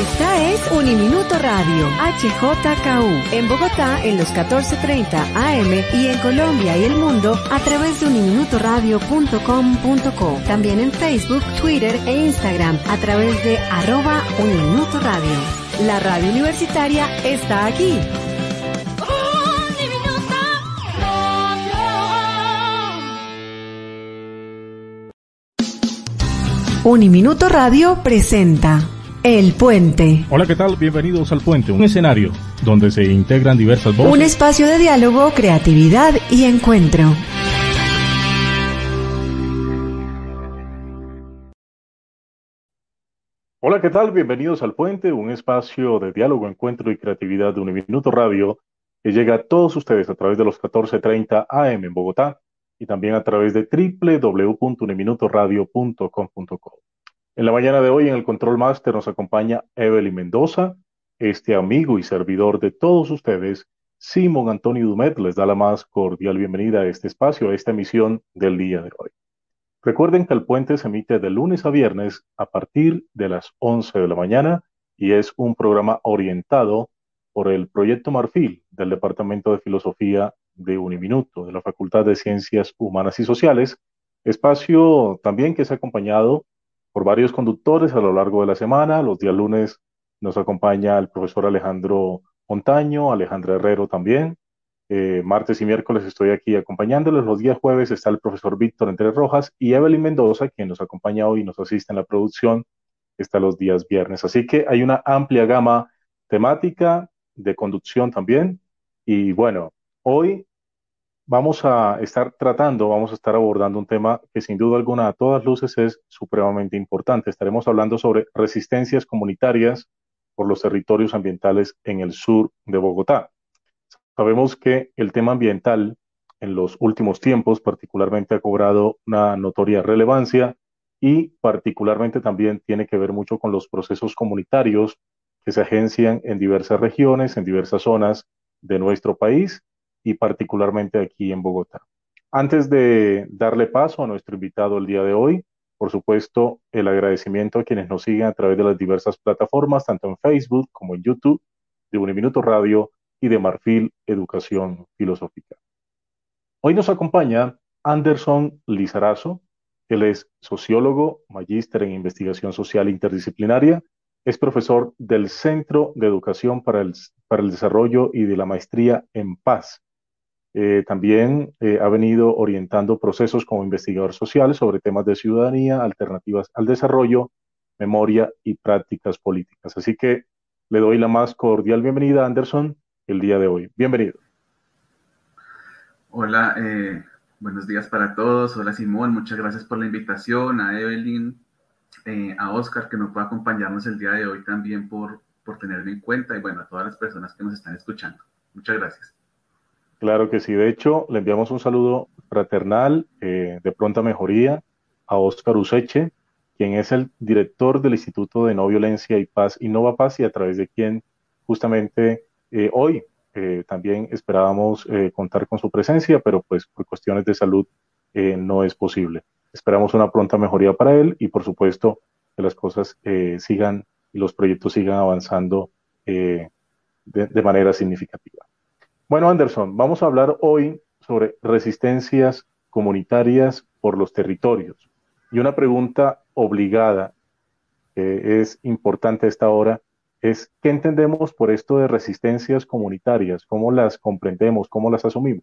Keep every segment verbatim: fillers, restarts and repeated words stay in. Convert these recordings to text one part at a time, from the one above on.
Esta es Uniminuto Radio, H J K U, en Bogotá en los catorce treinta A M y en Colombia y el mundo a través de uniminuto radio punto com punto co. También en Facebook, Twitter e Instagram a través de arroba Uniminuto Radio. La radio universitaria está aquí. Uniminuto Radio presenta El Puente. Hola, ¿qué tal? Bienvenidos al Puente, un escenario donde se integran diversas voces. Un espacio de diálogo, creatividad y encuentro. Hola, ¿qué tal? Bienvenidos al Puente, un espacio de diálogo, encuentro y creatividad de Uniminuto Radio que llega a todos ustedes a través de los catorce treinta A M en Bogotá y también a través de doble u doble u doble u punto uniminuto radio punto com punto co. En la mañana de hoy en el Control Master nos acompaña Evelyn Mendoza, este amigo y servidor de todos ustedes, Simón Antonio Dumet, les da la más cordial bienvenida a este espacio, a esta emisión del día de hoy. Recuerden que El Puente se emite de lunes a viernes a partir de las once de la mañana y es un programa orientado por el Proyecto Marfil del Departamento de Filosofía de Uniminuto, de la Facultad de Ciencias Humanas y Sociales, espacio también que es acompañado por varios conductores a lo largo de la semana. Los días lunes nos acompaña el profesor Alejandro Montaño, Alejandra Herrero también. Eh, martes y miércoles estoy aquí acompañándoles. Los días jueves está el profesor Víctor Entre Rojas y Evelyn Mendoza, quien nos acompaña hoy y nos asiste en la producción, está los días viernes. Así que hay una amplia gama temática de conducción también. Y bueno, hoy vamos a estar tratando, vamos a estar abordando un tema que sin duda alguna a todas luces es supremamente importante. Estaremos hablando sobre resistencias comunitarias por los territorios ambientales en el sur de Bogotá. Sabemos que el tema ambiental en los últimos tiempos particularmente ha cobrado una notoria relevancia y particularmente también tiene que ver mucho con los procesos comunitarios que se agencian en diversas regiones, en diversas zonas de nuestro país y particularmente aquí en Bogotá. Antes de darle paso a nuestro invitado el día de hoy, por supuesto, el agradecimiento a quienes nos siguen a través de las diversas plataformas, tanto en Facebook como en YouTube, de Uniminuto Radio y de Marfil Educación Filosófica. Hoy nos acompaña Anderson Lizarazo. Él es sociólogo, magíster en investigación social interdisciplinaria, es profesor del Centro de Educación para el, para el Desarrollo y de la Maestría en Paz. Eh, también eh, ha venido orientando procesos como investigador social sobre temas de ciudadanía, alternativas al desarrollo, memoria y prácticas políticas. Así que le doy la más cordial bienvenida a Anderson el día de hoy. Bienvenido. Hola, eh, buenos días para todos. Hola Simón, muchas gracias por la invitación. A Evelyn, eh, a Oscar, que nos puede acompañarnos el día de hoy también por, por tenerme en cuenta y bueno, a todas las personas que nos están escuchando. Muchas gracias. Claro que sí. De hecho, le enviamos un saludo fraternal eh, de pronta mejoría a Oscar Useche, quien es el director del Instituto de No Violencia y Paz, Innova Paz, y a través de quien justamente eh, hoy eh, también esperábamos eh, contar con su presencia, pero pues por cuestiones de salud eh, no es posible. Esperamos una pronta mejoría para él y por supuesto que las cosas eh, sigan y los proyectos sigan avanzando eh, de, de manera significativa. Bueno, Anderson, vamos a hablar hoy sobre resistencias comunitarias por los territorios. Y una pregunta obligada que es importante a esta hora es, ¿qué entendemos por esto de resistencias comunitarias? ¿Cómo las comprendemos? ¿Cómo las asumimos?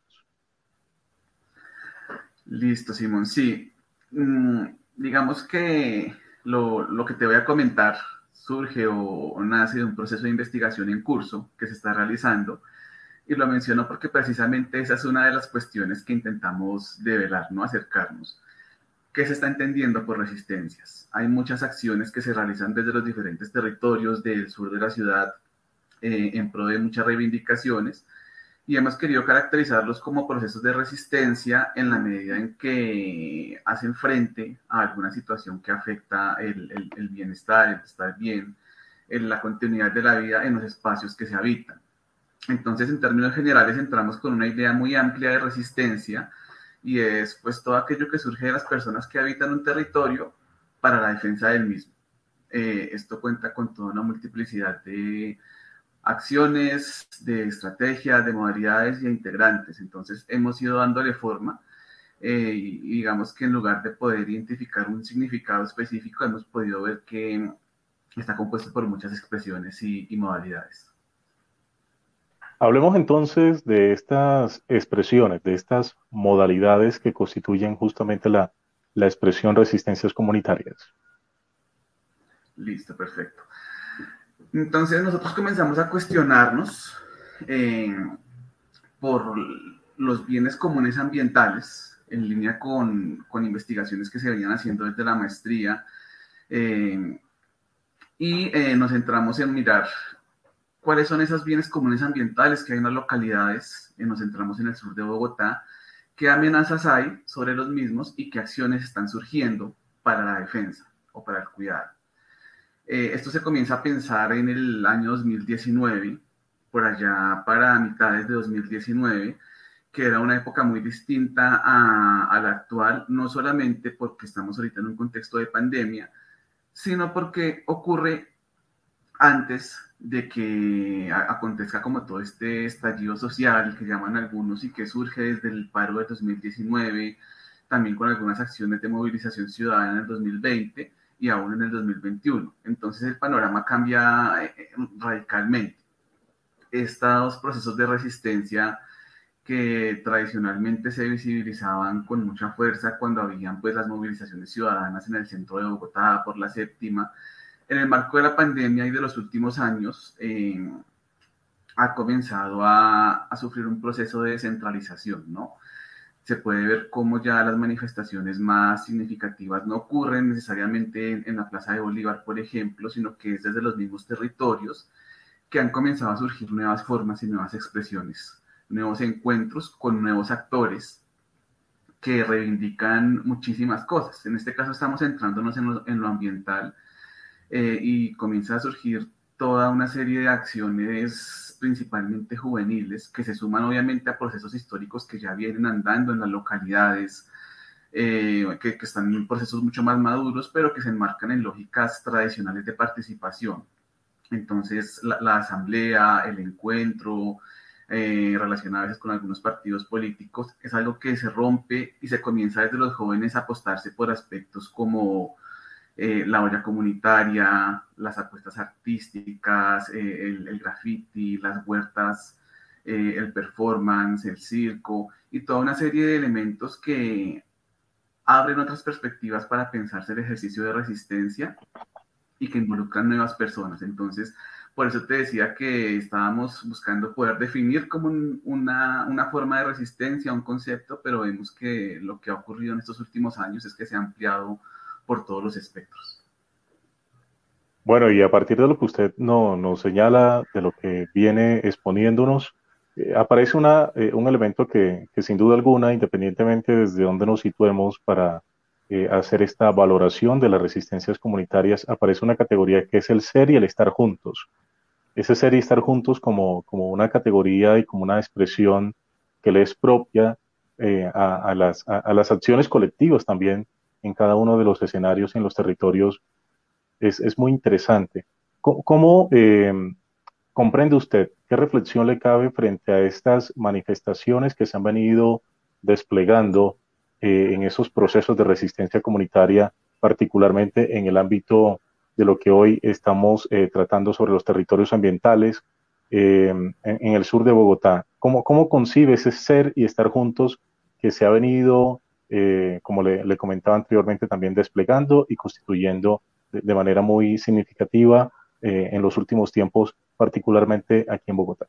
Listo, Simón. Sí, mm, digamos que lo, lo que te voy a comentar surge o, o nace de un proceso de investigación en curso que se está realizando. Y lo menciono porque precisamente esa es una de las cuestiones que intentamos develar, ¿no? Acercarnos. ¿Qué se está entendiendo por resistencias? Hay muchas acciones que se realizan desde los diferentes territorios del sur de la ciudad eh, en pro de muchas reivindicaciones y hemos querido caracterizarlos como procesos de resistencia en la medida en que hacen frente a alguna situación que afecta el, el, el bienestar, el estar bien, en la continuidad de la vida en los espacios que se habitan. Entonces, en términos generales, entramos con una idea muy amplia de resistencia y es pues todo aquello que surge de las personas que habitan un territorio para la defensa del mismo. eh, esto cuenta con toda una multiplicidad de acciones, de estrategias, de modalidades y de integrantes. Entonces hemos ido dándole forma eh, y digamos que en lugar de poder identificar un significado específico, hemos podido ver que está compuesto por muchas expresiones y, y modalidades. Hablemos entonces de estas expresiones, de estas modalidades que constituyen justamente la, la expresión resistencias comunitarias. Listo, perfecto. Entonces nosotros comenzamos a cuestionarnos eh, por los bienes comunes ambientales, en línea con, con investigaciones que se venían haciendo desde la maestría, eh, y eh, nos centramos en mirar cuáles son esos bienes comunes ambientales que hay en las localidades, eh, nos centramos en el sur de Bogotá, qué amenazas hay sobre los mismos y qué acciones están surgiendo para la defensa o para el cuidado. Eh, esto se comienza a pensar en el año dos mil diecinueve, por allá para mitades de dos mil diecinueve, que era una época muy distinta a, a la actual, no solamente porque estamos ahorita en un contexto de pandemia, sino porque ocurre antes de que acontezca como todo este estallido social que llaman algunos y que surge desde el paro de dos mil diecinueve, también con algunas acciones de movilización ciudadana en el dos mil veinte y aún en el dos mil veintiuno. Entonces el panorama cambia eh, radicalmente. Estos procesos de resistencia que tradicionalmente se visibilizaban con mucha fuerza cuando habían pues las movilizaciones ciudadanas en el centro de Bogotá por la séptima, en el marco de la pandemia y de los últimos años, eh, ha comenzado a, a, sufrir un proceso de descentralización, ¿no? Se puede ver cómo ya las manifestaciones más significativas no ocurren necesariamente en, en la Plaza de Bolívar, por ejemplo, sino que es desde los mismos territorios que han comenzado a surgir nuevas formas y nuevas expresiones, nuevos encuentros con nuevos actores que reivindican muchísimas cosas. En este caso estamos centrándonos en lo, en lo ambiental, eh, y comienza a surgir toda una serie de acciones principalmente juveniles que se suman obviamente a procesos históricos que ya vienen andando en las localidades, eh, que, que están en procesos mucho más maduros, pero que se enmarcan en lógicas tradicionales de participación. Entonces, la, la asamblea, el encuentro, eh, relacionado a veces con algunos partidos políticos, es algo que se rompe y se comienza desde los jóvenes a apostarse por aspectos como eh, la olla comunitaria, las apuestas artísticas, eh, el, el graffiti, las huertas, eh, el performance, el circo y toda una serie de elementos que abren otras perspectivas para pensarse el ejercicio de resistencia y que involucran nuevas personas. Entonces, por eso te decía que estábamos buscando poder definir como un, una, una forma de resistencia, un concepto, pero vemos que lo que ha ocurrido en estos últimos años es que se ha ampliado por todos los espectros. Bueno, y a partir de lo que usted no, nos señala, de lo que viene exponiéndonos, eh, aparece una, eh, un elemento que, que sin duda alguna, independientemente desde donde nos situemos para eh, hacer esta valoración de las resistencias comunitarias, aparece una categoría que es el ser y el estar juntos. Ese ser y estar juntos como, como una categoría y como una expresión que le es propia eh, a, a, las, a, a las acciones colectivas también en cada uno de los escenarios en los territorios es, es muy interesante. ¿Cómo, cómo eh, comprende usted, qué reflexión le cabe frente a estas manifestaciones que se han venido desplegando eh, en esos procesos de resistencia comunitaria, particularmente en el ámbito de lo que hoy estamos eh, tratando sobre los territorios ambientales eh, en, en el sur de Bogotá? ¿Cómo, cómo concibe ese ser y estar juntos que se ha venido, eh, como le, le comentaba anteriormente, también desplegando y constituyendo de, de manera muy significativa eh, en los últimos tiempos, particularmente aquí en Bogotá?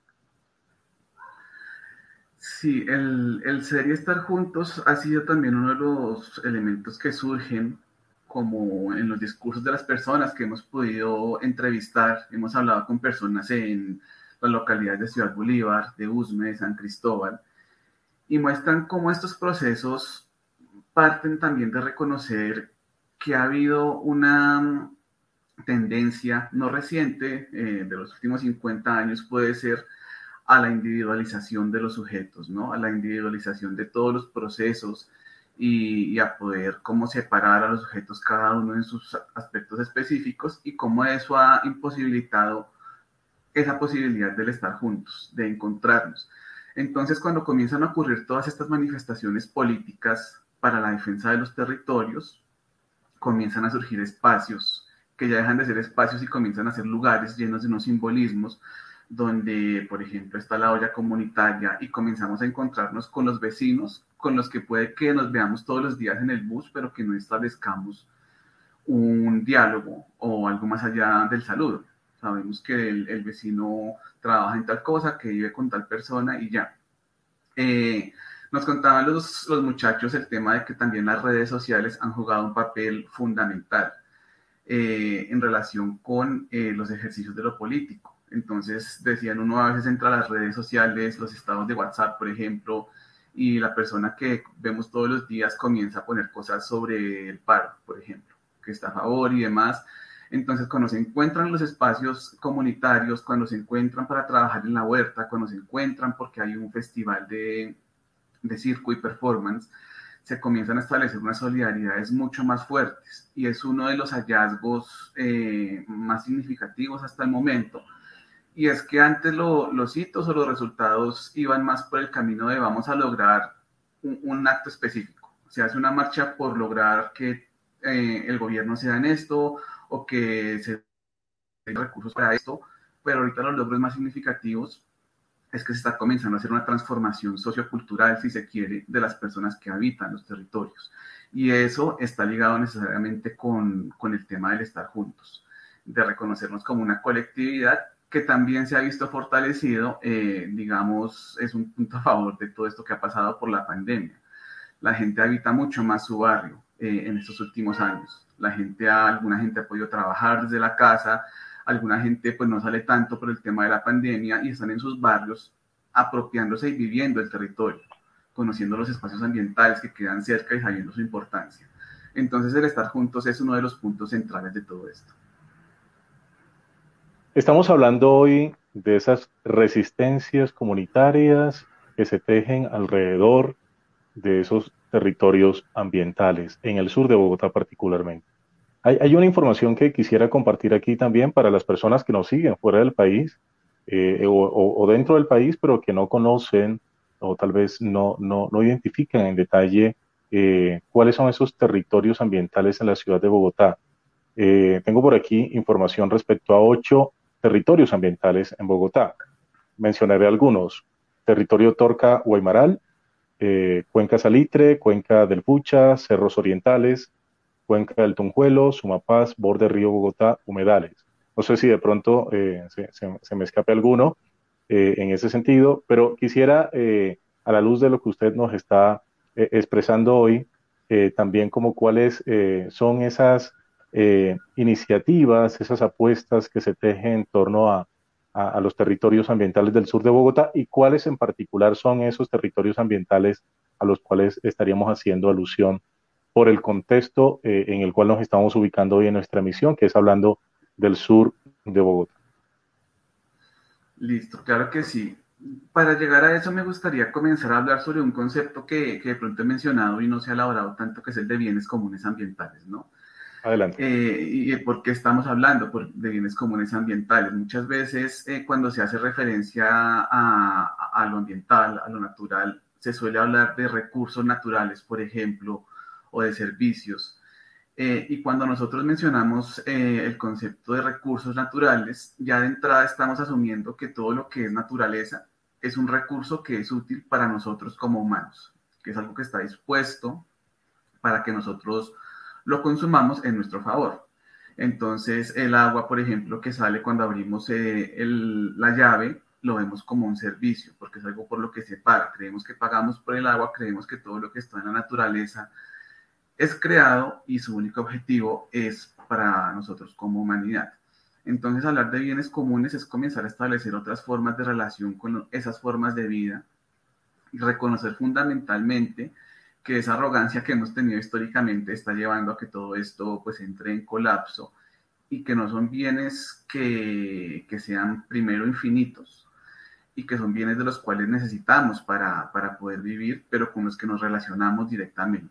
Sí, el, el ser y estar juntos ha sido también uno de los elementos que surgen como en los discursos de las personas que hemos podido entrevistar. Hemos hablado con personas en las localidades de Ciudad Bolívar, de Usme, de San Cristóbal, y muestran cómo estos procesos parten también de reconocer que ha habido una tendencia no reciente, eh, de los últimos cincuenta años, puede ser a la individualización de los sujetos, ¿no? A la individualización de todos los procesos y, y a poder cómo separar a los sujetos cada uno en sus aspectos específicos y cómo eso ha imposibilitado esa posibilidad del estar juntos, de encontrarnos. Entonces, cuando comienzan a ocurrir todas estas manifestaciones políticas para la defensa de los territorios, comienzan a surgir espacios que ya dejan de ser espacios y comienzan a ser lugares llenos de unos simbolismos donde, por ejemplo, está la olla comunitaria y comenzamos a encontrarnos con los vecinos, con los que puede que nos veamos todos los días en el bus, pero que no establezcamos un diálogo o algo más allá del saludo. Sabemos que el, el vecino trabaja en tal cosa, que vive con tal persona y ya. Eh, nos contaban los, los muchachos el tema de que también las redes sociales han jugado un papel fundamental eh, en relación con eh, los ejercicios de lo político. Entonces, decían, uno a veces entra a las redes sociales, los estados de WhatsApp, por ejemplo, y la persona que vemos todos los días comienza a poner cosas sobre el paro, por ejemplo, que está a favor y demás. Entonces, cuando se encuentran los espacios comunitarios, cuando se encuentran para trabajar en la huerta, cuando se encuentran porque hay un festival de, de circo y performance, se comienzan a establecer unas solidaridades mucho más fuertes y es uno de los hallazgos eh, más significativos hasta el momento. Y es que antes lo, los hitos o los resultados iban más por el camino de vamos a lograr un, un acto específico. Se hace una marcha por lograr que eh, el gobierno sea en esto o que se den recursos para esto, pero ahorita los logros más significativos es que se está comenzando a hacer una transformación sociocultural, si se quiere, de las personas que habitan los territorios. Y eso está ligado necesariamente con, con el tema del estar juntos, de reconocernos como una colectividad que también se ha visto fortalecido, eh, digamos, es un punto a favor de todo esto que ha pasado por la pandemia. La gente habita mucho más su barrio eh, en estos últimos años. La gente, alguna gente ha podido trabajar desde la casa, alguna gente pues no sale tanto por el tema de la pandemia y están en sus barrios apropiándose y viviendo el territorio, conociendo los espacios ambientales que quedan cerca y sabiendo su importancia. Entonces el estar juntos es uno de los puntos centrales de todo esto. Estamos hablando hoy de esas resistencias comunitarias que se tejen alrededor de esos territorios ambientales, en el sur de Bogotá particularmente. Hay, hay una información que quisiera compartir aquí también para las personas que nos siguen fuera del país eh, o, o- o dentro del país, pero que no conocen o tal vez no, no, no identifican en detalle eh, cuáles son esos territorios ambientales en la ciudad de Bogotá. Eh, tengo por aquí información respecto a ocho territorios ambientales en Bogotá. Mencionaré algunos. Territorio Torca Guaymaral, eh, Cuenca Salitre, Cuenca del Pucha, Cerros Orientales, Cuenca del Tunjuelo, Sumapaz, Borde Río Bogotá, Humedales. No sé si de pronto eh, se, se- se me escape alguno eh, en ese sentido, pero quisiera, eh, a la luz de lo que usted nos está eh, expresando hoy, eh, también como cuáles eh, son esas eh, iniciativas, esas apuestas que se tejen en torno a, a, a los territorios ambientales del sur de Bogotá y cuáles en particular son esos territorios ambientales a los cuales estaríamos haciendo alusión por el contexto eh, en el cual nos estamos ubicando hoy en nuestra emisión, que es hablando del sur de Bogotá. Listo, claro que sí. Para llegar a eso me gustaría comenzar a hablar sobre un concepto que, que de pronto he mencionado y no se ha elaborado tanto, que es el de bienes comunes ambientales, ¿no? Adelante. Eh, ¿Y por qué estamos hablando por, de bienes comunes ambientales? Muchas veces eh, cuando se hace referencia a, a lo ambiental, a lo natural, se suele hablar de recursos naturales, por ejemplo, o de servicios. Eh, y cuando nosotros mencionamos eh, el concepto de recursos naturales, ya de entrada estamos asumiendo que todo lo que es naturaleza es un recurso que es útil para nosotros como humanos, que es algo que está dispuesto para que nosotros lo consumamos en nuestro favor. Entonces, el agua, por ejemplo, que sale cuando abrimos eh, el, la llave, lo vemos como un servicio, porque es algo por lo que se paga. Creemos que pagamos por el agua, creemos que todo lo que está en la naturaleza es creado y su único objetivo es para nosotros como humanidad. Entonces, hablar de bienes comunes es comenzar a establecer otras formas de relación con esas formas de vida y reconocer fundamentalmente que esa arrogancia que hemos tenido históricamente está llevando a que todo esto pues entre en colapso y que no son bienes que, que sean primero infinitos y que son bienes de los cuales necesitamos para, para poder vivir, pero con los que nos relacionamos directamente.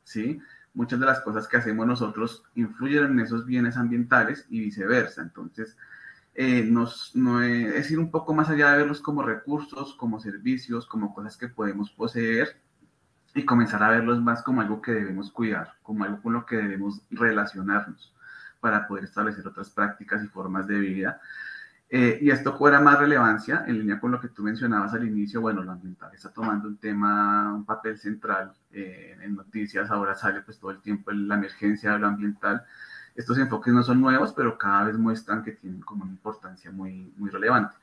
¿sí? Muchas de las cosas que hacemos nosotros influyen en esos bienes ambientales y viceversa. Entonces, eh, nos, no es, es ir un poco más allá de verlos como recursos, como servicios, como cosas que podemos poseer y comenzar a verlos más como algo que debemos cuidar, como algo con lo que debemos relacionarnos para poder establecer otras prácticas y formas de vida. Eh, y esto cobra más relevancia en línea con lo que tú mencionabas al inicio. Bueno, lo ambiental está tomando un tema, un papel central eh, en noticias. Ahora sale pues todo el tiempo la emergencia de lo ambiental. Estos enfoques no son nuevos, pero cada vez muestran que tienen como una importancia muy, muy relevante.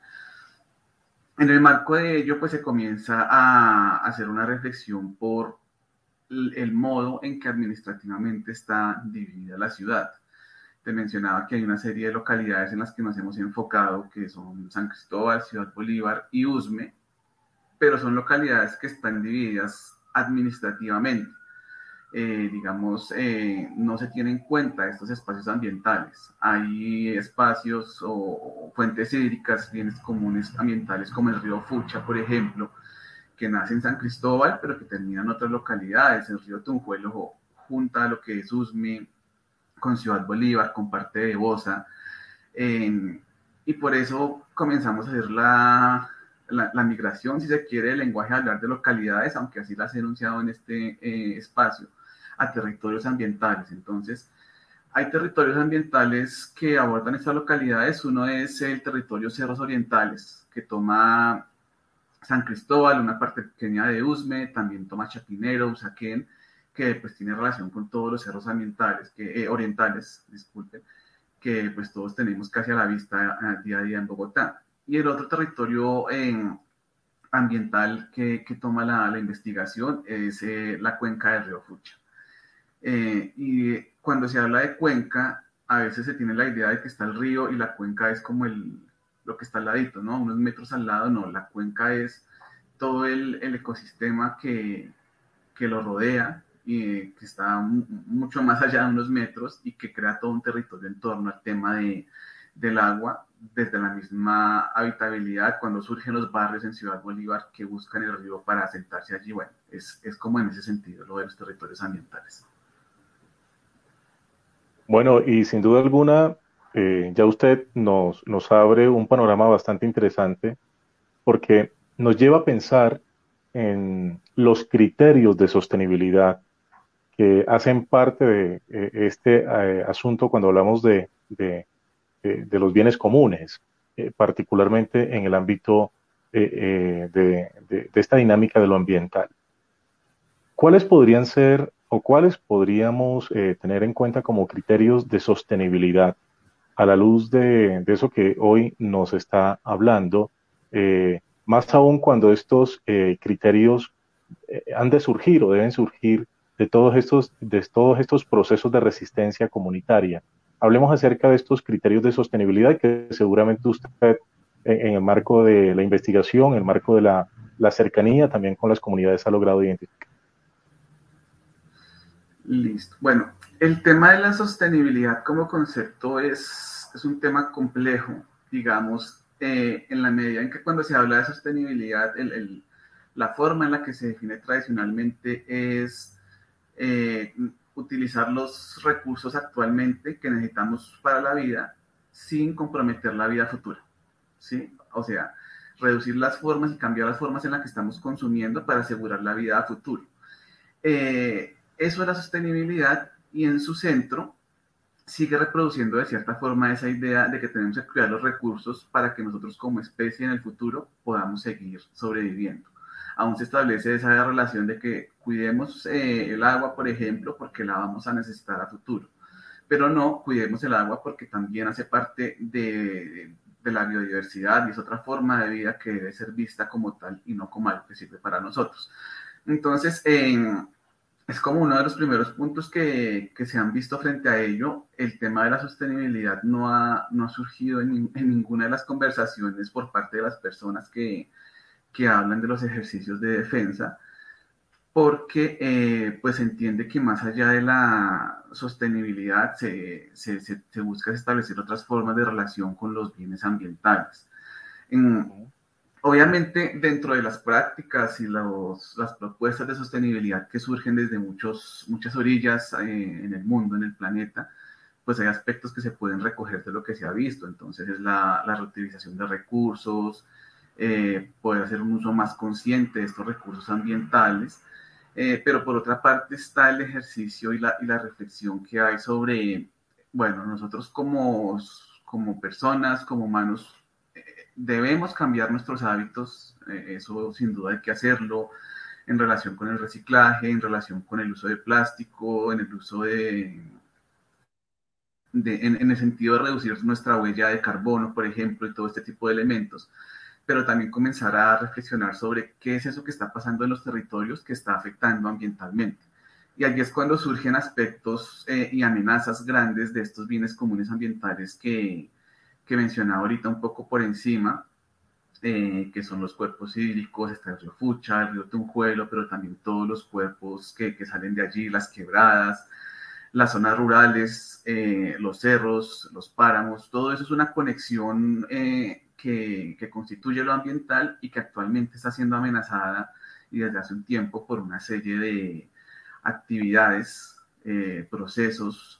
En el marco de ello, pues se comienza a hacer una reflexión por el modo en que administrativamente está dividida la ciudad. Te mencionaba que hay una serie de localidades en las que nos hemos enfocado, que son San Cristóbal, Ciudad Bolívar y Usme, pero son localidades que están divididas administrativamente. Eh, digamos, eh, no se tienen en cuenta estos espacios ambientales. Hay espacios o, o fuentes hídricas, bienes comunes ambientales como el río Fucha, por ejemplo, que nace en San Cristóbal, pero que termina en otras localidades. El río Tunjuelo junta a lo que es Usme con Ciudad Bolívar, con parte de Bosa, eh, y por eso comenzamos a hacer la, la, la, migración, si se quiere, el lenguaje de hablar de localidades, aunque así las he enunciado en este eh, espacio, a territorios ambientales. Entonces, hay territorios ambientales que abordan estas localidades. Uno es el territorio Cerros Orientales, que toma San Cristóbal, una parte pequeña de Usme, también toma Chapinero, Usaquén, que pues tiene relación con todos los cerros ambientales, que, eh, orientales, disculpen, que pues todos tenemos casi a la vista eh, día a día en Bogotá. Y el otro territorio eh, ambiental que, que toma la, la, investigación es eh, la cuenca del río Fucha. Eh, y cuando se habla de cuenca, a veces se tiene la idea de que está el río y la cuenca es como el, lo que está al ladito, ¿no? Unos metros al lado, no, la cuenca es todo el, el ecosistema que, que lo rodea y que está mucho más allá de unos metros y que crea todo un territorio en torno al tema de, del agua, desde la misma habitabilidad, cuando surgen los barrios en Ciudad Bolívar que buscan el río para asentarse allí. Bueno, es, es como en ese sentido lo de los territorios ambientales. Bueno, y sin duda alguna, eh, ya usted nos, nos abre un panorama bastante interesante porque nos lleva a pensar en los criterios de sostenibilidad que hacen parte de eh, este eh, asunto cuando hablamos de, de, de, de los bienes comunes, eh, particularmente en el ámbito eh, eh, de, de, de esta dinámica de lo ambiental. ¿Cuáles podrían ser o cuáles podríamos eh, tener en cuenta como criterios de sostenibilidad a la luz de, de eso que hoy nos está hablando? Eh, más aún cuando estos eh, criterios eh, han de surgir o deben surgir de todos estos, de todos estos procesos de resistencia comunitaria. Hablemos acerca de estos criterios de sostenibilidad que seguramente usted, en, en el marco de la investigación, en el marco de la, la cercanía también con las comunidades, ha logrado identificar. Listo. Bueno, el tema de la sostenibilidad como concepto es, es un tema complejo, digamos, eh, en la medida en que cuando se habla de sostenibilidad, el, el, la forma en la que se define tradicionalmente es eh, utilizar los recursos actualmente que necesitamos para la vida sin comprometer la vida futura, ¿sí? O sea, reducir las formas y cambiar las formas en las que estamos consumiendo para asegurar la vida a futuro. Eh, eso es la sostenibilidad y en su centro sigue reproduciendo de cierta forma esa idea de que tenemos que cuidar los recursos para que nosotros como especie en el futuro podamos seguir sobreviviendo. Aún se establece esa relación de que cuidemos eh, el agua, por ejemplo, porque la vamos a necesitar a futuro. Pero no, cuidemos el agua porque también hace parte de, de la biodiversidad y es otra forma de vida que debe ser vista como tal y no como algo que sirve para nosotros. Entonces, eh, es como uno de los primeros puntos que, que, se han visto frente a ello. El tema de la sostenibilidad no ha, no ha surgido en, en ninguna de las conversaciones por parte de las personas que, que hablan de los ejercicios de defensa, porque eh, pues se entiende que más allá de la sostenibilidad se, se, se, se busca establecer otras formas de relación con los bienes ambientales. En, Obviamente, dentro de las prácticas y los, las propuestas de sostenibilidad que surgen desde muchos, muchas orillas eh, en el mundo, en el planeta, pues hay aspectos que se pueden recoger de lo que se ha visto. Entonces, es la, la reutilización de recursos, eh, poder hacer un uso más consciente de estos recursos ambientales. Eh, pero por otra parte está el ejercicio y la, y la reflexión que hay sobre, bueno, nosotros como, como personas, como humanos, debemos cambiar nuestros hábitos, eh, eso sin duda hay que hacerlo en relación con el reciclaje, en relación con el uso de plástico, en el uso de, de en, en, el sentido de reducir nuestra huella de carbono, por ejemplo, y todo este tipo de elementos, pero también comenzar a reflexionar sobre qué es eso que está pasando en los territorios que está afectando ambientalmente. Y allí es cuando surgen aspectos eh, y amenazas grandes de estos bienes comunes ambientales que, que mencionaba ahorita un poco por encima, eh, que son los cuerpos hídricos, está el río Fucha, el río Tunjuelo, pero también todos los cuerpos que, que salen de allí, las quebradas, las zonas rurales, eh, los cerros, los páramos, todo eso es una conexión eh, que, que constituye lo ambiental y que actualmente está siendo amenazada y desde hace un tiempo por una serie de actividades, eh, procesos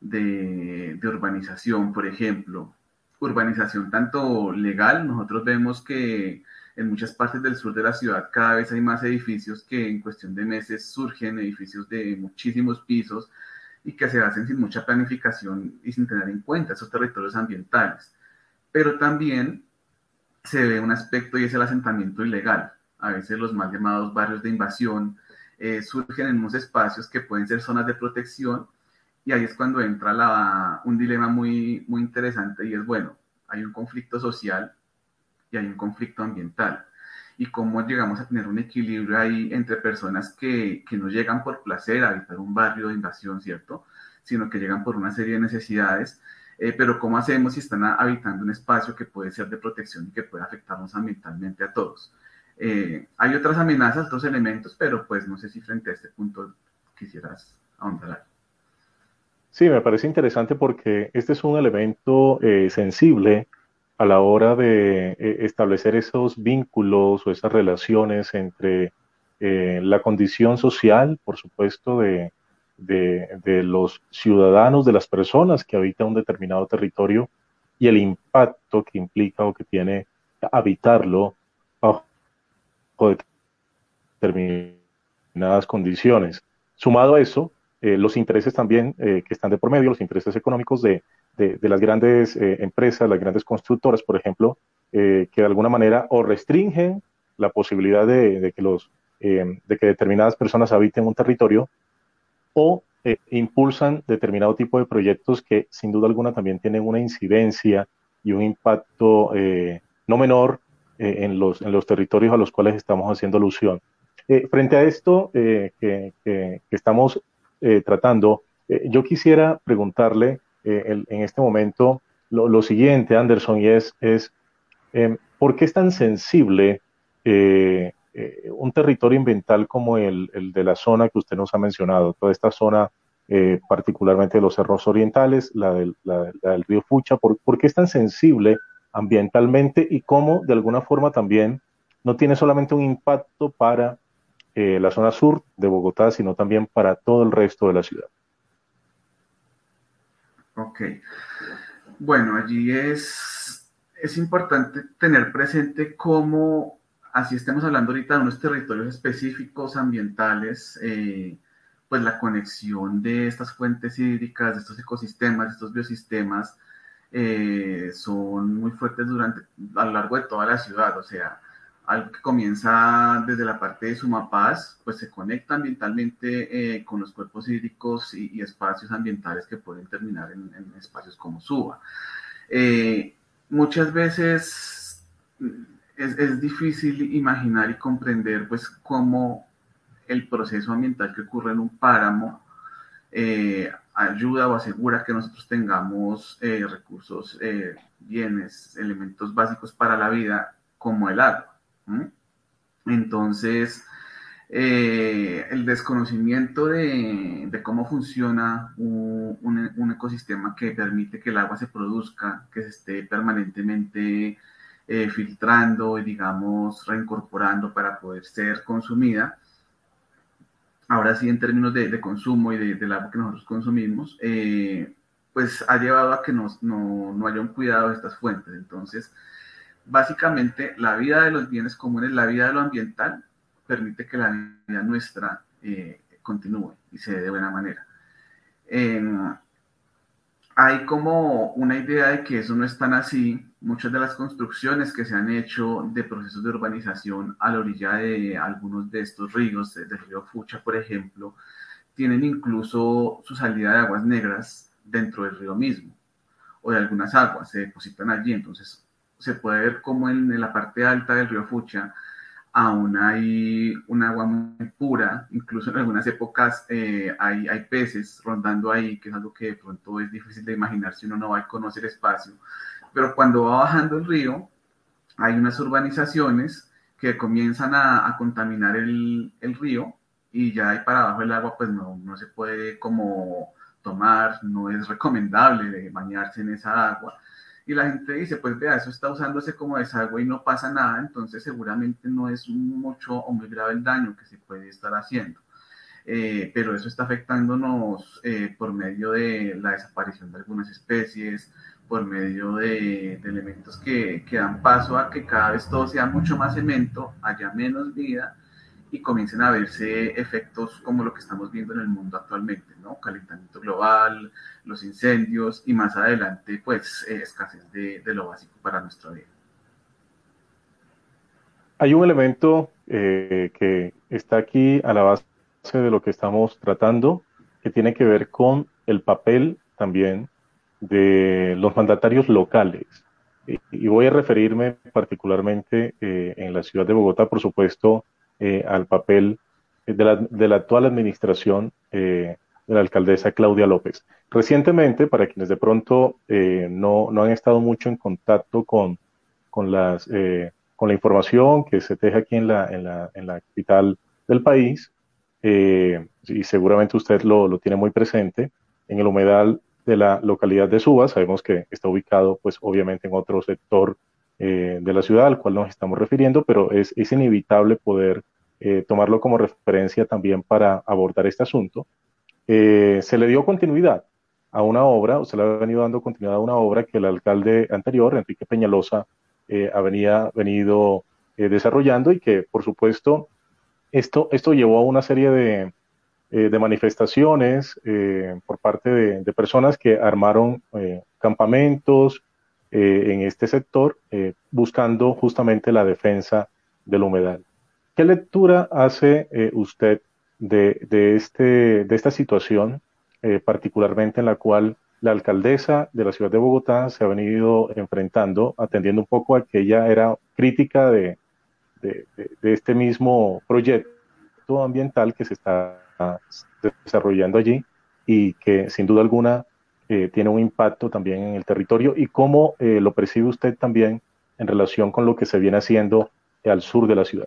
de, de urbanización, por ejemplo, urbanización tanto legal, nosotros vemos que en muchas partes del sur de la ciudad cada vez hay más edificios que en cuestión de meses surgen, edificios de muchísimos pisos y que se hacen sin mucha planificación y sin tener en cuenta esos territorios ambientales. Pero también se ve un aspecto y es el asentamiento ilegal. A veces los mal llamados barrios de invasión eh, surgen en unos espacios que pueden ser zonas de protección y ahí es cuando entra la, un dilema muy, muy interesante y es, bueno, hay un conflicto social y hay un conflicto ambiental. Y cómo llegamos a tener un equilibrio ahí entre personas que, que no llegan por placer a habitar un barrio de invasión, ¿cierto? Sino que llegan por una serie de necesidades. Eh, pero ¿cómo hacemos si están habitando un espacio que puede ser de protección y que puede afectarnos ambientalmente a todos? Eh, hay otras amenazas, otros elementos, pero pues no sé si frente a este punto quisieras ahondar. Sí, me parece interesante porque este es un elemento eh, sensible a la hora de eh, establecer esos vínculos o esas relaciones entre eh, la condición social, por supuesto, de, de, de los ciudadanos, de las personas que habitan un determinado territorio y el impacto que implica o que tiene habitarlo bajo determinadas condiciones. Sumado a eso, eh, los intereses también eh, que están de por medio, los intereses económicos de, de, de las grandes eh, empresas, las grandes constructoras, por ejemplo, eh, que de alguna manera o restringen la posibilidad de, de que, los, eh, de que determinadas personas habiten un territorio o eh, impulsan determinado tipo de proyectos que sin duda alguna también tienen una incidencia y un impacto eh, no menor eh, en, los, en los territorios a los cuales estamos haciendo alusión. Eh, frente a esto eh, que, que, que, estamos eh, tratando, eh, yo quisiera preguntarle eh, el, en este momento lo, lo, siguiente, Anderson, y es, es eh, ¿por qué es tan sensible eh, eh, un territorio ambiental como el, el, de la zona que usted nos ha mencionado, toda esta zona, eh, particularmente de los cerros orientales, la del, la, la del río Fucha? ¿Por, ¿Por qué es tan sensible ambientalmente y cómo de alguna forma también no tiene solamente un impacto para eh, la zona sur de Bogotá, sino también para todo el resto de la ciudad? Ok. Bueno, allí es, es importante tener presente cómo, así estemos hablando ahorita de unos territorios específicos ambientales, eh, pues la conexión de estas fuentes hídricas, de estos ecosistemas, de estos biosistemas, eh, son muy fuertes durante, a lo largo de toda la ciudad. O sea, algo que comienza desde la parte de Sumapaz, pues se conecta ambientalmente eh, con los cuerpos hídricos y, y, espacios ambientales que pueden terminar en, en espacios como Suba. Eh, muchas veces es, es, difícil imaginar y comprender pues cómo el proceso ambiental que ocurre en un páramo eh, ayuda o asegura que nosotros tengamos eh, recursos, eh, bienes, elementos básicos para la vida como el agua. ¿Mm? Entonces, eh, el desconocimiento de, de cómo funciona un, un, un, ecosistema que permite que el agua se produzca, que se esté permanentemente eh, filtrando y, digamos, reincorporando para poder ser consumida. Ahora sí, en términos de, de consumo y de, del agua que nosotros consumimos, eh, pues ha llevado a que nos, no, no haya un cuidado de estas fuentes. Entonces, básicamente, la vida de los bienes comunes, la vida de lo ambiental, permite que la vida nuestra eh, continúe y se dé de buena manera. Eh, hay como una idea de que eso no es tan así. Muchas de las construcciones que se han hecho de procesos de urbanización a la orilla de algunos de estos ríos, del río Fucha, por ejemplo, tienen incluso su salida de aguas negras dentro del río mismo, o de algunas aguas, se depositan allí. Entonces, se puede ver como en la parte alta del río Fucha aún hay un agua muy pura, incluso en algunas épocas eh, hay, hay peces rondando ahí, que es algo que de pronto es difícil de imaginar si uno no va a conocer espacio. Pero cuando va bajando el río, hay unas urbanizaciones que comienzan a, a contaminar el, el, río, y ya ahí para abajo el agua pues no, no se puede como tomar, no es recomendable bañarse en esa agua. Y la gente dice, pues vea, eso está usándose como desagüe y no pasa nada, entonces seguramente no es mucho o muy grave el daño que se puede estar haciendo. Eh, pero eso está afectándonos eh, por medio de la desaparición de algunas especies, por medio de, de elementos que, que dan paso a que cada vez todo sea mucho más cemento, haya menos vida y comiencen a verse efectos como lo que estamos viendo en el mundo actualmente, ¿no? Calentamiento global, los incendios y más adelante, pues, eh, escasez de, de lo básico para nuestra vida. Hay un elemento eh, que está aquí a la base de lo que estamos tratando, que tiene que ver con el papel también de los mandatarios locales. Y, y voy a referirme particularmente eh, en la ciudad de Bogotá, por supuesto, eh, al papel de la, de la actual administración eh, de la alcaldesa Claudia López. Recientemente, para quienes de pronto eh, no, no han estado mucho en contacto con, con las... Eh, con la información que se teje aquí en la, en la, en la capital del país, eh, y seguramente usted lo, lo tiene muy presente, en el humedal de la localidad de Suba. Sabemos que está ubicado, pues obviamente en otro sector eh, de la ciudad al cual nos estamos refiriendo, pero es, es inevitable poder eh, tomarlo como referencia también para abordar este asunto. Eh, se le dio continuidad a una obra, o se le ha venido dando continuidad a una obra que el alcalde anterior, Enrique Peñalosa, eh, había venido eh, desarrollando, y que, por supuesto, esto, esto llevó a una serie de, eh, de manifestaciones eh, por parte de, de, personas que armaron eh, campamentos eh, en este sector eh, buscando justamente la defensa del humedal. ¿Qué lectura hace eh, usted de, de, este, de esta situación, eh, particularmente en la cual la alcaldesa de la ciudad de Bogotá se ha venido enfrentando, atendiendo un poco a que ella era crítica de, de, de, de este mismo proyecto ambiental que se está desarrollando allí y que sin duda alguna eh, tiene un impacto también en el territorio? ¿Y cómo eh, lo percibe usted también en relación con lo que se viene haciendo al sur de la ciudad?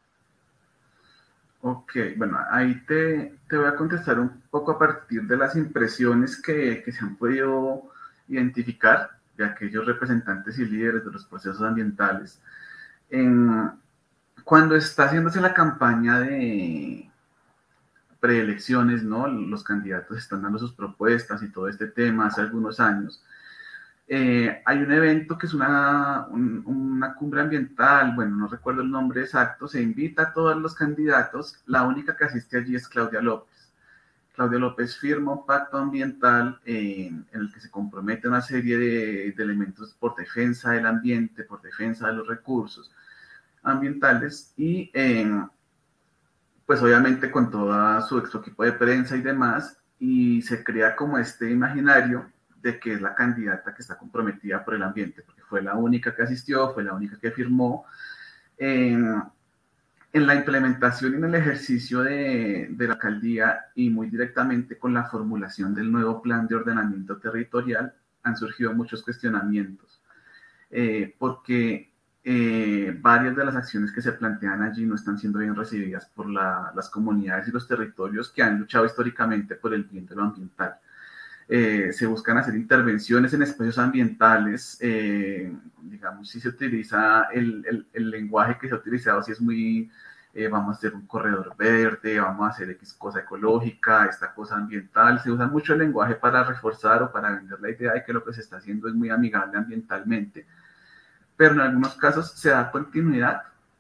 Ok, bueno, ahí te, te voy a contestar un poco a partir de las impresiones que, que se han podido identificar de aquellos representantes y líderes de los procesos ambientales. En, cuando está haciéndose la campaña de preelecciones, ¿no? Los candidatos están dando sus propuestas y todo este tema hace algunos años. Eh, hay un evento que es una, un, una cumbre ambiental, bueno, no recuerdo el nombre exacto, se invita a todos los candidatos, la única que asiste allí es Claudia López. Claudia López firma un pacto ambiental eh, en el que se compromete una serie de, de elementos por defensa del ambiente, por defensa de los recursos ambientales, y eh, pues obviamente con todo su, su equipo de prensa y demás, y se crea como este imaginario de que es la candidata que está comprometida por el ambiente, porque fue la única que asistió, fue la única que firmó. Eh, en la implementación y en el ejercicio de, de la alcaldía, y muy directamente con la formulación del nuevo plan de ordenamiento territorial, han surgido muchos cuestionamientos, eh, porque eh, varias de las acciones que se plantean allí no están siendo bien recibidas por la, las comunidades y los territorios que han luchado históricamente por el bien de lo ambiental. eh, se buscan hacer intervenciones en espacios ambientales, eh, digamos, si se utiliza el, el, el, lenguaje que se ha utilizado, si es muy, eh, vamos a hacer un corredor verde, vamos a hacer X cosa ecológica, esta cosa ambiental, se usa mucho el lenguaje para reforzar o para vender la idea de que lo que se está haciendo es muy amigable ambientalmente, pero en algunos casos se da continuidad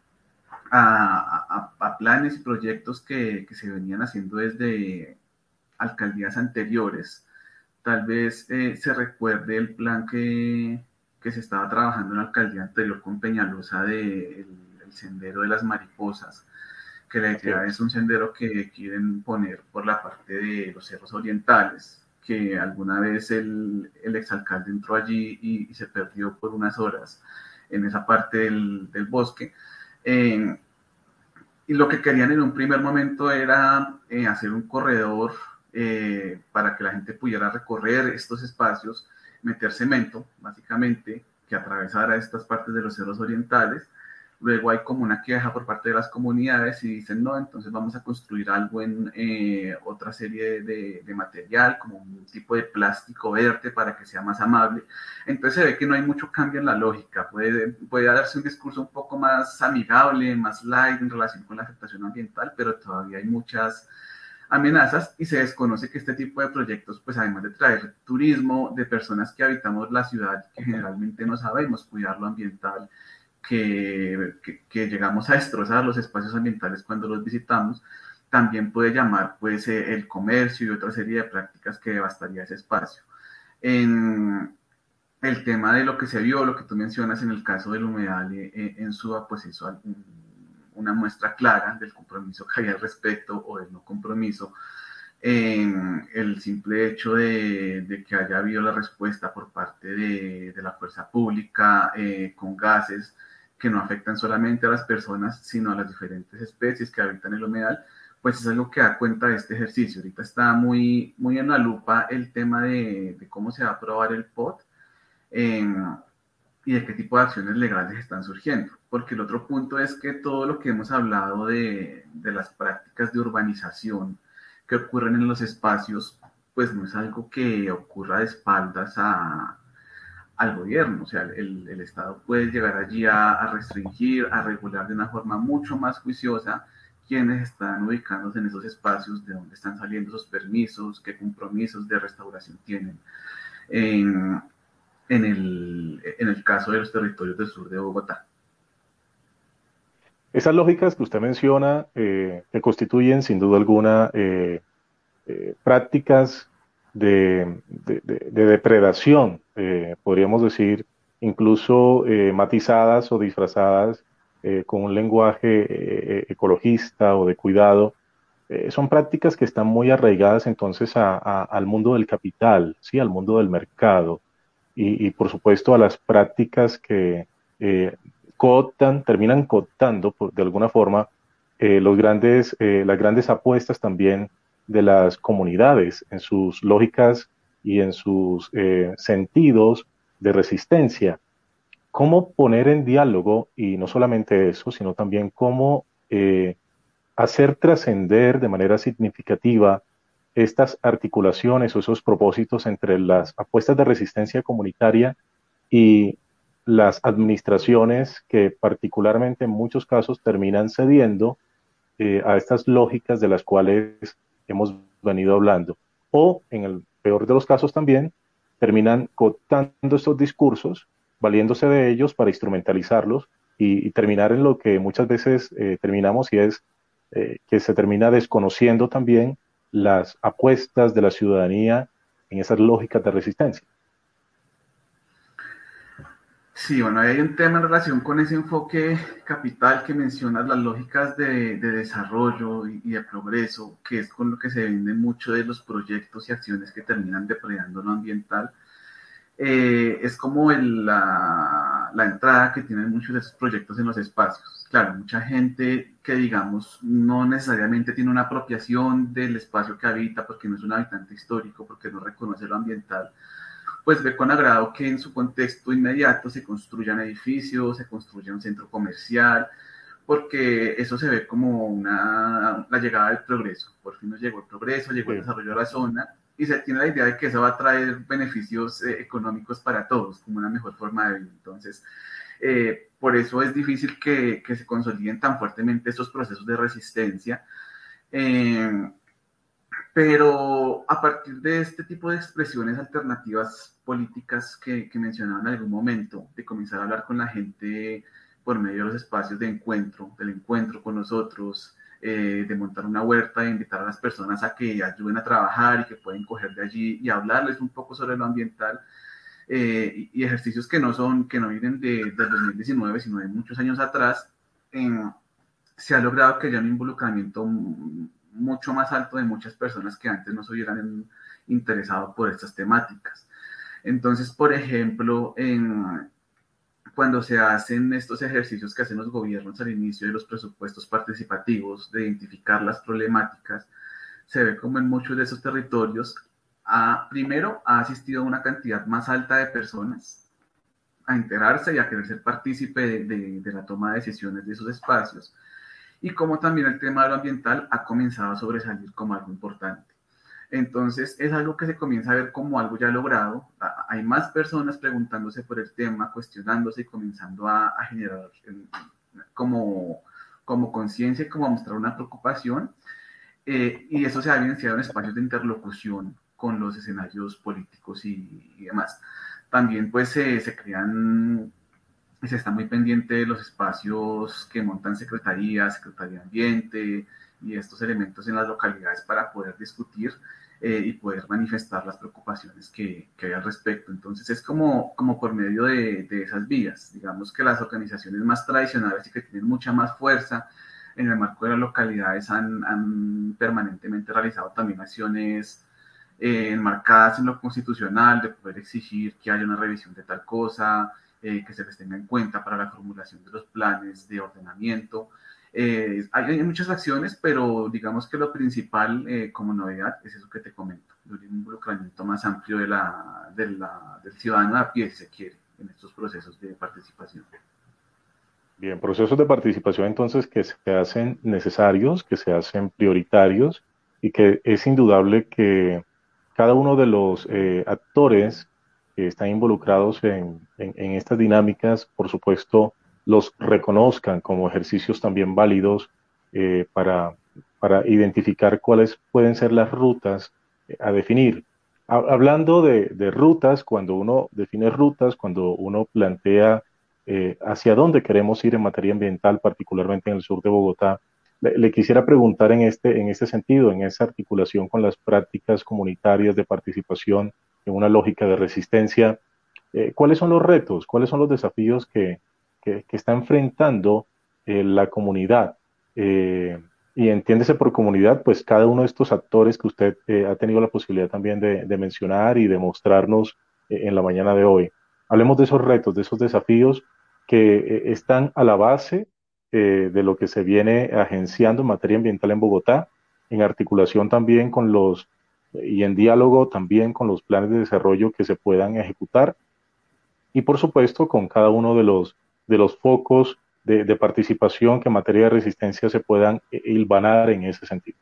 a, a, a planes y proyectos que, que se venían haciendo desde alcaldías anteriores. Tal vez eh, se recuerde el plan que, que, se estaba trabajando en la alcaldía anterior con Peñalosa de el, el Sendero de las Mariposas, que la idea es un sendero que quieren poner por la parte de los cerros orientales, que alguna vez el, el exalcalde entró allí y, y se perdió por unas horas en esa parte del, del bosque. Eh, y lo que querían en un primer momento era eh, hacer un corredor eh, para que la gente pudiera recorrer estos espacios, meter cemento, básicamente, que atravesara estas partes de los cerros orientales. Luego hay como una queja por parte de las comunidades y dicen, no, entonces vamos a construir algo en eh, otra serie de, de material, como un tipo de plástico verde para que sea más amable. Entonces se ve que no hay mucho cambio en la lógica. Puede, puede darse un discurso un poco más amigable, más light en relación con la afectación ambiental, pero todavía hay muchas amenazas y se desconoce que este tipo de proyectos, pues además de traer turismo de personas que habitamos la ciudad, que generalmente no sabemos cuidar lo ambiental, Que, que, que llegamos a destrozar los espacios ambientales cuando los visitamos, también puede llamar pues eh, el comercio y otra serie de prácticas que devastaría ese espacio. En el tema de lo que se vio, lo que tú mencionas en el caso del humedal eh, en Suba, pues eso un, una muestra clara del compromiso que hay al respecto o del no compromiso. En el simple hecho de, de que haya habido la respuesta por parte de, de la fuerza pública eh, con gases que no afectan solamente a las personas, sino a las diferentes especies que habitan el humedal, pues es algo que da cuenta de este ejercicio. Ahorita está muy, muy en la lupa el tema de, de cómo se va a aprobar el P O T eh, y de qué tipo de acciones legales están surgiendo. Porque el otro punto es que todo lo que hemos hablado de, de las prácticas de urbanización que ocurren en los espacios, pues no es algo que ocurra de espaldas a, al gobierno. O sea, el, el Estado puede llegar allí a, a restringir, a regular de una forma mucho más juiciosa quienes están ubicándose en esos espacios, de dónde están saliendo esos permisos, qué compromisos de restauración tienen. En, en, el, en el caso de los territorios del sur de Bogotá. Esas lógicas que usted menciona, eh, que constituyen sin duda alguna eh, eh, prácticas de, de, de, de depredación, eh, podríamos decir, incluso eh, matizadas o disfrazadas eh, con un lenguaje eh, ecologista o de cuidado, eh, son prácticas que están muy arraigadas entonces a, a, al mundo del capital, ¿sí? Al mundo del mercado y, y por supuesto a las prácticas que eh, cooptan, terminan cooptando por, de alguna forma eh, los grandes, eh, las grandes apuestas también de las comunidades en sus lógicas y en sus eh, sentidos de resistencia. ¿Cómo poner en diálogo, y no solamente eso, sino también cómo eh, hacer trascender de manera significativa estas articulaciones o esos propósitos entre las apuestas de resistencia comunitaria y las administraciones que particularmente en muchos casos terminan cediendo eh, a estas lógicas de las cuales hemos venido hablando? O en el peor de los casos también terminan cooptando estos discursos, valiéndose de ellos para instrumentalizarlos y, y terminar en lo que muchas veces eh, terminamos y es eh, que se termina desconociendo también las apuestas de la ciudadanía en esas lógicas de resistencia. Sí, bueno, hay un tema en relación con ese enfoque capital que mencionas, las lógicas de, de desarrollo y, y de progreso, que es con lo que se venden mucho de los proyectos y acciones que terminan depredando lo ambiental. Eh, es como el, la, la entrada que tienen muchos de esos proyectos en los espacios. Claro, mucha gente que, digamos, no necesariamente tiene una apropiación del espacio que habita porque no es un habitante histórico, porque no reconoce lo ambiental, pues ve con agrado que en su contexto inmediato se construyan edificios, se construya un centro comercial, porque eso se ve como una, la llegada del progreso. Por fin nos llegó el progreso, llegó el Sí. desarrollo de la zona, y se tiene la idea de que eso va a traer beneficios eh, económicos para todos, como una mejor forma de vida. Entonces, eh, por eso es difícil que, que, se consoliden tan fuertemente estos procesos de resistencia. Eh, pero a partir de este tipo de expresiones alternativas políticas que, que mencionaba en algún momento, de comenzar a hablar con la gente por medio de los espacios de encuentro, del encuentro con nosotros, eh, de montar una huerta, de invitar a las personas a que ayuden a trabajar y que pueden coger de allí y hablarles un poco sobre lo ambiental, eh, y, y ejercicios que no son, que no vienen de, del dos mil diecinueve, sino de muchos años atrás, eh, se ha logrado que haya un involucramiento mucho más alto de muchas personas que antes no se hubieran interesado por estas temáticas. Entonces, por ejemplo, en, cuando se hacen estos ejercicios que hacen los gobiernos al inicio de los presupuestos participativos, de identificar las problemáticas, se ve como en muchos de esos territorios, ha, primero, ha asistido una cantidad más alta de personas a enterarse y a querer ser partícipe de, de, de la toma de decisiones de esos espacios, y como también el tema de lo ambiental ha comenzado a sobresalir como algo importante. Entonces es algo que se comienza a ver como algo ya logrado. Hay más personas preguntándose por el tema, cuestionándose y comenzando a, a generar como, como conciencia y como a mostrar una preocupación. Eh, y eso se ha evidenciado en espacios de interlocución con los escenarios políticos y, y demás. También pues se, se crean y se está muy pendiente de los espacios que montan secretarías, Secretaría de Ambiente y estos elementos en las localidades para poder discutir eh, y poder manifestar las preocupaciones que, que hay al respecto. Entonces es como, como por medio de, de esas vías. Digamos que las organizaciones más tradicionales y que tienen mucha más fuerza en el marco de las localidades han, han permanentemente realizado también acciones eh, enmarcadas en lo constitucional, de poder exigir que haya una revisión de tal cosa, eh, que se les tenga en cuenta para la formulación de los planes de ordenamiento. Eh, hay, hay, muchas acciones, pero digamos que lo principal eh, como novedad es eso que te comento, un involucramiento más amplio de la, de la, del ciudadano a pie, si se quiere, en estos procesos de participación. Bien, procesos de participación entonces que se hacen necesarios, que se hacen prioritarios y que es indudable que cada uno de los eh, actores que están involucrados en, en, en estas dinámicas, por supuesto, los reconozcan como ejercicios también válidos eh, para, para identificar cuáles pueden ser las rutas eh, a definir. Ha- hablando de, de rutas, cuando uno define rutas, cuando uno plantea eh, hacia dónde queremos ir en materia ambiental, particularmente en el sur de Bogotá. Le, le, quisiera preguntar en este, en este sentido, en esa articulación con las prácticas comunitarias de participación en una lógica de resistencia, eh, ¿cuáles son los retos, cuáles son los desafíos que, que, que está enfrentando eh, la comunidad? Eh, y entiéndese por comunidad, pues cada uno de estos actores que usted eh, ha tenido la posibilidad también de, de mencionar y de mostrarnos eh, en la mañana de hoy. Hablemos de esos retos, de esos desafíos que eh, están a la base eh, de lo que se viene agenciando en materia ambiental en Bogotá, en articulación también con los y en diálogo también con los planes de desarrollo que se puedan ejecutar y por supuesto con cada uno de los, de los focos de, de participación que en materia de resistencia se puedan eh, hilvanar en ese sentido.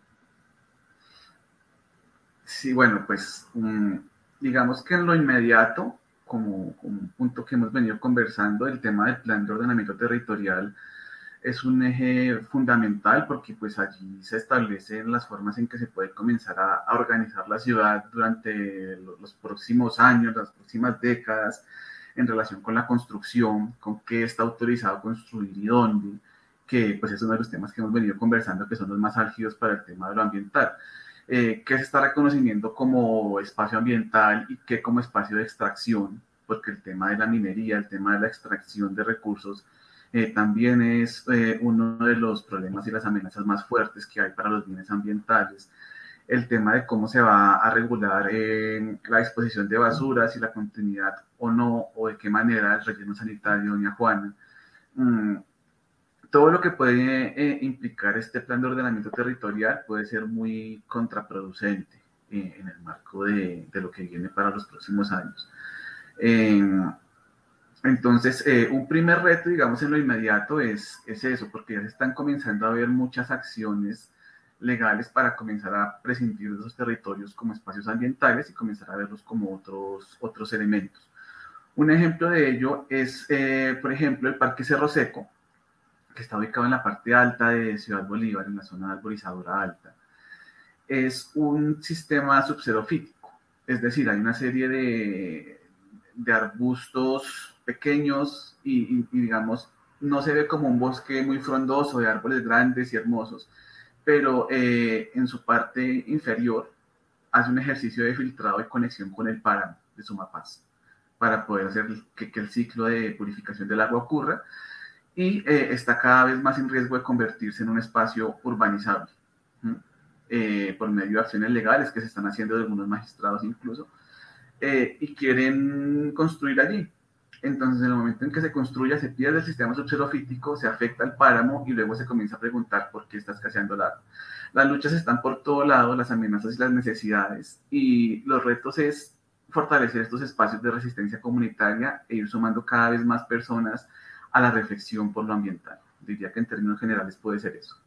Sí, bueno, pues um, digamos que en lo inmediato, como, como un punto que hemos venido conversando, el tema del plan de ordenamiento territorial es un eje fundamental porque pues allí se establecen las formas en que se puede comenzar a, a organizar la ciudad durante los, los próximos años, las próximas décadas, en relación con la construcción, con qué está autorizado construir y dónde, que pues es uno de los temas que hemos venido conversando, que son los más álgidos para el tema de lo ambiental. Eh, ¿Qué se está reconociendo como espacio ambiental y qué como espacio de extracción? Porque el tema de la minería, el tema de la extracción de recursos, eh, también es eh, uno de los problemas y las amenazas más fuertes que hay para los bienes ambientales. El tema de cómo se va a regular eh, la disposición de basuras y la continuidad o no, o de qué manera el relleno sanitario, doña Juana. Mm, todo lo que puede eh, implicar este plan de ordenamiento territorial puede ser muy contraproducente eh, en el marco de, de, lo que viene para los próximos años. Eh, entonces, eh, un primer reto, digamos, en lo inmediato es, es eso, porque ya se están comenzando a ver muchas acciones legales para comenzar a prescindir de esos territorios como espacios ambientales y comenzar a verlos como otros, otros elementos. Un ejemplo de ello es, eh, por ejemplo, el Parque Cerro Seco, que está ubicado en la parte alta de Ciudad Bolívar, en la zona arborizadora alta. Es un sistema subxerofítico, es decir, hay una serie de, de arbustos pequeños y, y, y, digamos, no se ve como un bosque muy frondoso de árboles grandes y hermosos, pero eh, en su parte inferior hace un ejercicio de filtrado y conexión con el páramo de Sumapaz para poder hacer que, que el ciclo de purificación del agua ocurra, y eh, está cada vez más en riesgo de convertirse en un espacio urbanizable, eh, por medio de acciones legales que se están haciendo de algunos magistrados incluso, eh, y quieren construir allí. Entonces, en el momento en que se construya, se pierde el sistema subxerofítico, se afecta al páramo y luego se comienza a preguntar por qué está escaseando el agua. Las luchas están por todo lado, las amenazas y las necesidades, y los retos es fortalecer estos espacios de resistencia comunitaria e ir sumando cada vez más personas a la reflexión por lo ambiental. Diría que en términos generales puede ser eso.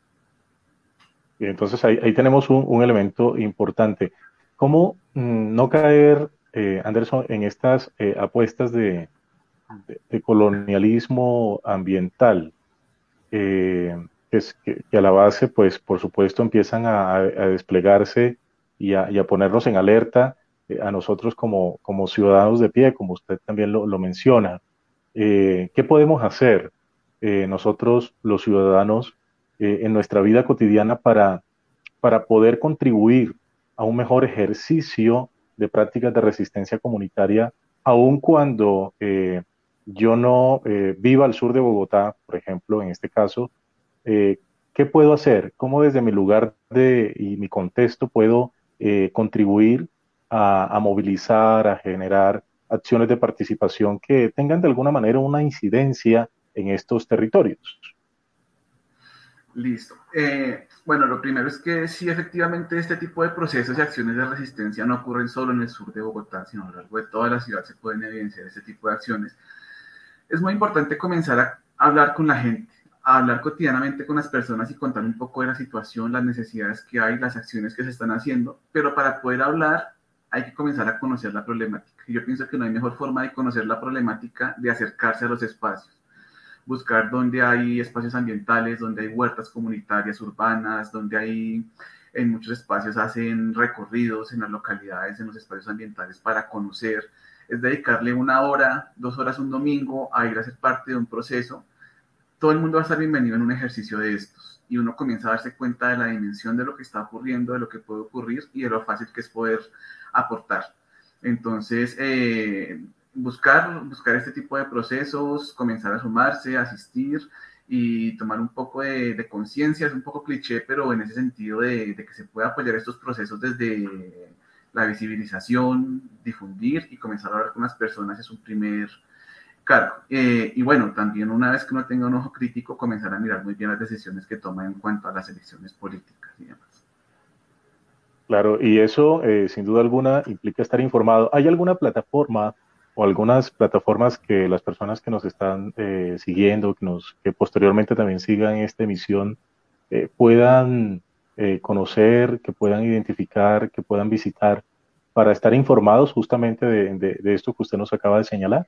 Y entonces ahí, ahí tenemos un, un elemento importante. ¿Cómo mm, no caer, eh, Anderson, en estas eh, apuestas de, de, de colonialismo ambiental? Eh, que, es, que, que a la base, pues, por supuesto, empiezan a, a desplegarse y a, y a ponernos en alerta eh, a nosotros como, como ciudadanos de pie, como usted también lo, lo menciona. Eh, ¿qué podemos hacer eh, nosotros, los ciudadanos, eh, en nuestra vida cotidiana para, para poder contribuir a un mejor ejercicio de prácticas de resistencia comunitaria, aun cuando eh, yo no eh, viva al sur de Bogotá, por ejemplo, en este caso? eh, ¿Qué puedo hacer? ¿Cómo desde mi lugar de, y mi contexto puedo eh, contribuir a, a movilizar, a generar acciones de participación que tengan de alguna manera una incidencia en estos territorios? Listo. Eh, bueno, lo primero es que sí, efectivamente, este tipo de procesos y acciones de resistencia no ocurren solo en el sur de Bogotá, sino a lo largo de toda la ciudad se pueden evidenciar este tipo de acciones. Es muy importante comenzar a hablar con la gente, a hablar cotidianamente con las personas y contar un poco de la situación, las necesidades que hay, las acciones que se están haciendo, pero para poder hablar hay que comenzar a conocer la problemática. Y yo pienso que no hay mejor forma de conocer la problemática de acercarse a los espacios, buscar donde hay espacios ambientales, donde hay huertas comunitarias urbanas, donde hay, en muchos espacios hacen recorridos en las localidades, en los espacios ambientales para conocer. Es dedicarle una hora, dos horas un domingo a ir a ser parte de un proceso. Todo el mundo va a estar bienvenido en un ejercicio de estos, y uno comienza a darse cuenta de la dimensión de lo que está ocurriendo, de lo que puede ocurrir y de lo fácil que es poder aportar. Entonces, eh, buscar, buscar este tipo de procesos, comenzar a sumarse, asistir y tomar un poco de, de conciencia. Es un poco cliché, pero en ese sentido de, de que se puede apoyar estos procesos desde la visibilización, difundir y comenzar a hablar con las personas es un primer cargo. Eh, y bueno, también una vez que uno tenga un ojo crítico, comenzar a mirar muy bien las decisiones que toma en cuanto a las elecciones políticas y demás. Claro, y eso eh, sin duda alguna implica estar informado. ¿Hay alguna plataforma o algunas plataformas que las personas que nos están eh, siguiendo, que, nos, que posteriormente también sigan esta emisión, eh, puedan eh, conocer, que puedan identificar, que puedan visitar para estar informados justamente de, de, de esto que usted nos acaba de señalar?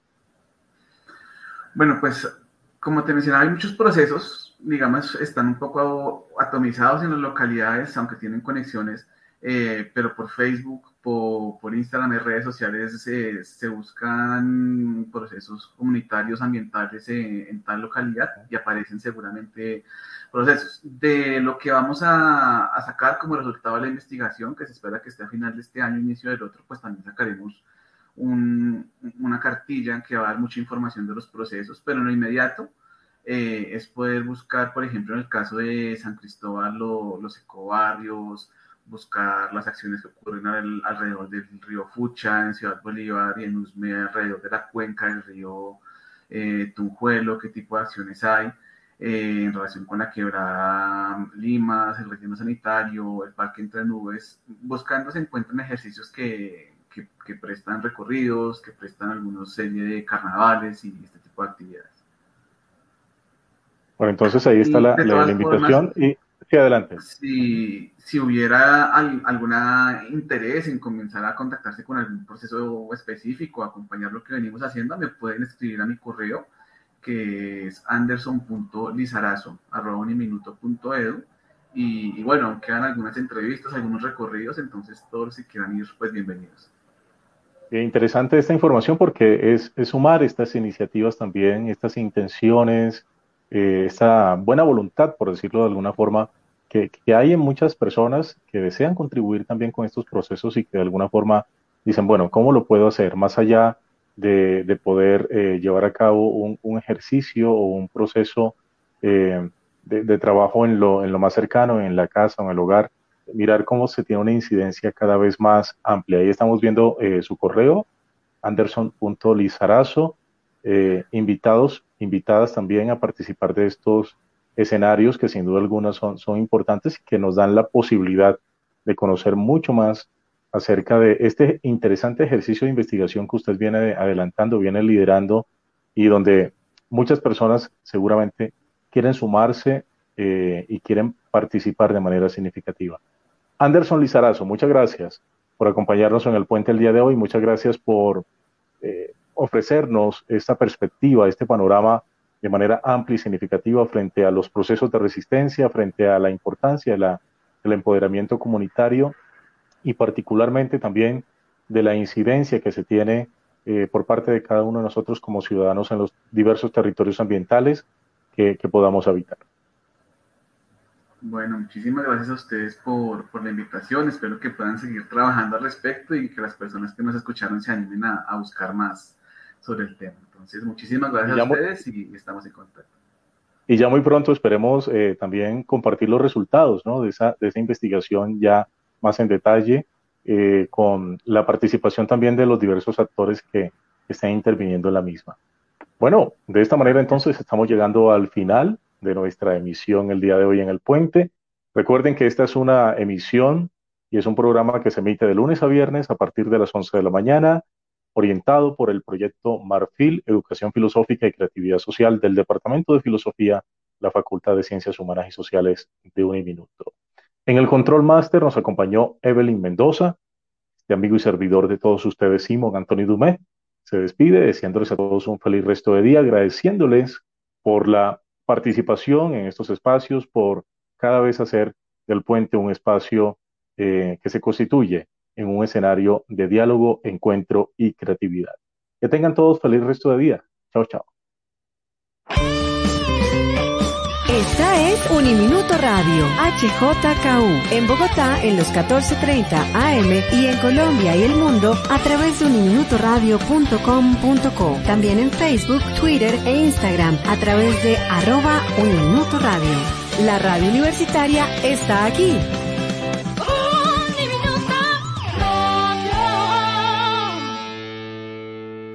Bueno, pues como te mencionaba, hay muchos procesos, digamos, están un poco atomizados en las localidades, aunque tienen conexiones, eh, pero por Facebook, por, por Instagram y redes sociales eh, se buscan procesos comunitarios, ambientales eh, en tal localidad y aparecen seguramente procesos. De lo que vamos a, a sacar como resultado de la investigación, que se espera que esté a final de este año, inicio del otro, pues también sacaremos un, una cartilla que va a dar mucha información de los procesos, pero en lo inmediato eh, es poder buscar, por ejemplo, en el caso de San Cristóbal, lo, los ecobarrios, buscar las acciones que ocurren al, alrededor del río Fucha, en Ciudad Bolívar y en Usme, alrededor de la cuenca del río eh, Tunjuelo, qué tipo de acciones hay eh, en relación con la quebrada Limas, el relleno sanitario, el parque entre nubes. Buscando se encuentran ejercicios que Que, que prestan recorridos, que prestan algunos serie de carnavales y este tipo de actividades. Bueno, entonces ahí está Y la, de la, la todas formas, invitación y Sí, adelante. Si, si hubiera al, algún interés en comenzar a contactarse con algún proceso específico, acompañar lo que venimos haciendo, me pueden escribir a mi correo, que es anderson punto lizarazo arroba uniminuto punto edu. Y, y bueno, quedan algunas entrevistas, algunos recorridos, entonces todos los que quieran ir, pues bienvenidos. Interesante esta información porque es, es sumar estas iniciativas también, estas intenciones, eh, esta buena voluntad, por decirlo de alguna forma, que, que hay en muchas personas que desean contribuir también con estos procesos y que de alguna forma dicen, bueno, ¿cómo lo puedo hacer? Más allá de, de poder eh, llevar a cabo un, un ejercicio o un proceso eh, de, de trabajo en lo, en lo más cercano, en la casa o en el hogar, mirar cómo se tiene una incidencia cada vez más amplia. Ahí estamos viendo eh, su correo, anderson punto lizarazo, eh, invitados, invitadas también a participar de estos escenarios que sin duda alguna son, son importantes y que nos dan la posibilidad de conocer mucho más acerca de este interesante ejercicio de investigación que usted viene adelantando, viene liderando y donde muchas personas seguramente quieren sumarse eh, y quieren participar de manera significativa. Anderson Lizarazo, muchas gracias por acompañarnos en el puente el día de hoy. Muchas gracias por eh, ofrecernos esta perspectiva, este panorama de manera amplia y significativa frente a los procesos de resistencia, frente a la importancia de la, del empoderamiento comunitario y particularmente también de la incidencia que se tiene eh, por parte de cada uno de nosotros como ciudadanos en los diversos territorios ambientales que, que podamos habitar. Bueno, muchísimas gracias a ustedes por, por la invitación. Espero que puedan seguir trabajando al respecto y que las personas que nos escucharon se animen a, a buscar más sobre el tema. Entonces, muchísimas gracias a ustedes y estamos en contacto. Y ya muy pronto esperemos eh, también compartir los resultados, ¿no? de, esa, de esa investigación ya más en detalle, eh, con la participación también de los diversos actores que, que están interviniendo en la misma. Bueno, de esta manera entonces estamos llegando al final de nuestra emisión el día de hoy en El Puente. Recuerden que esta es una emisión y es un programa que se emite de lunes a viernes a partir de las once de la mañana, orientado por el proyecto Marfil, Educación Filosófica y Creatividad Social del Departamento de Filosofía, la Facultad de Ciencias Humanas y Sociales de Uniminuto. En el Control Master nos acompañó Evelyn Mendoza, este amigo y servidor de todos ustedes, Simón Antonio Dumé. Se despide deseándoles a todos un feliz resto de día, agradeciéndoles por la participación en estos espacios, por cada vez hacer del puente un espacio eh, que se constituye en un escenario de diálogo, encuentro y creatividad. Que tengan todos feliz resto de día. Chao, chao. Esta es Uniminuto Radio, H J K U, en Bogotá en los catorce treinta A M y en Colombia y el mundo a través de uniminuto radio punto com punto co. También en Facebook, Twitter e Instagram a través de arroba Uniminuto Radio. La radio universitaria está aquí.